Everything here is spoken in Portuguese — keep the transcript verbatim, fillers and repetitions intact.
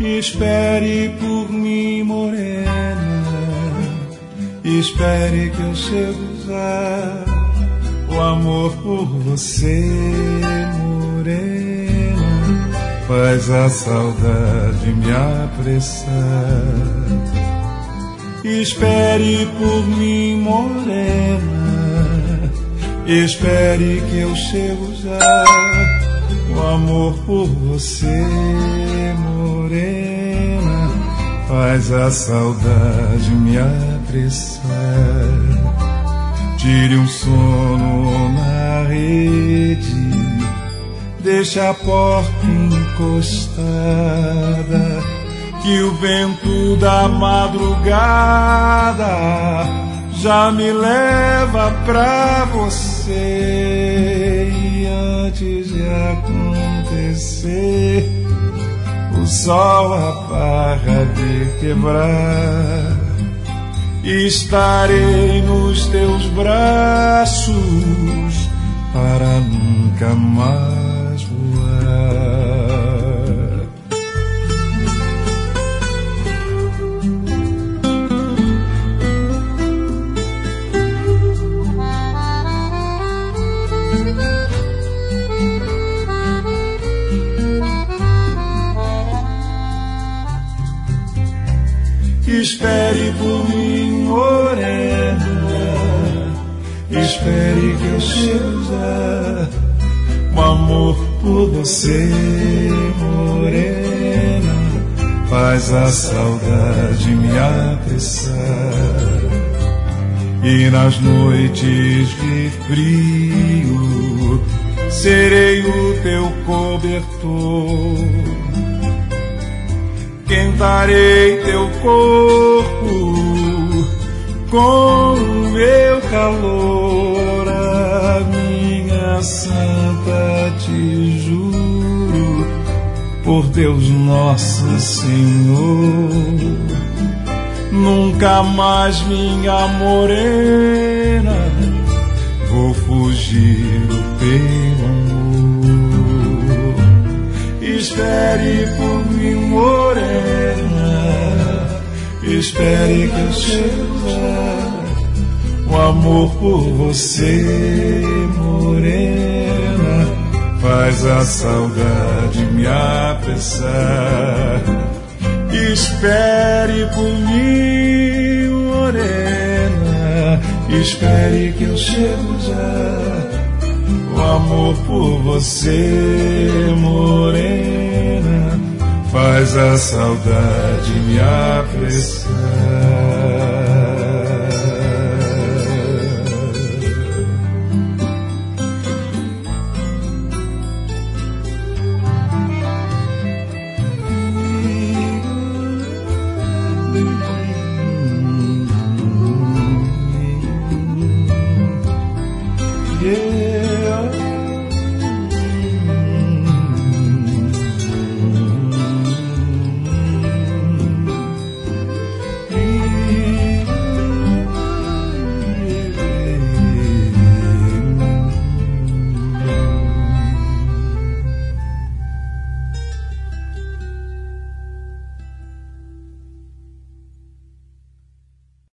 Espere por mim, morena, espere que eu chego já. O amor por você, morena, faz a saudade me apressar. Espere por mim, morena, espere que eu chego já. O amor por você, morena, faz a saudade me apressar. Tire um sono na rede, deixa a porta encostada, que o vento da madrugada já me leva pra você. E antes de acontecer, o sol apaga de quebrar, estarei nos teus braços para nunca mais voar. Espere por mim, morena, espere que eu chego já. O amor por você, morena, faz a saudade me apressar. E nas noites de frio serei o teu cobertor, quentarei teu corpo com o meu calor. A minha santa, te juro, por Deus nosso Senhor, nunca mais, minha morena, vou fugir do teu amor. Espere por mim, morena, espere que eu chego já. O amor por você, morena, faz a saudade me apressar. Espere por mim, morena, espere que eu chego já. O amor por você, morena, faz a saudade me apressar.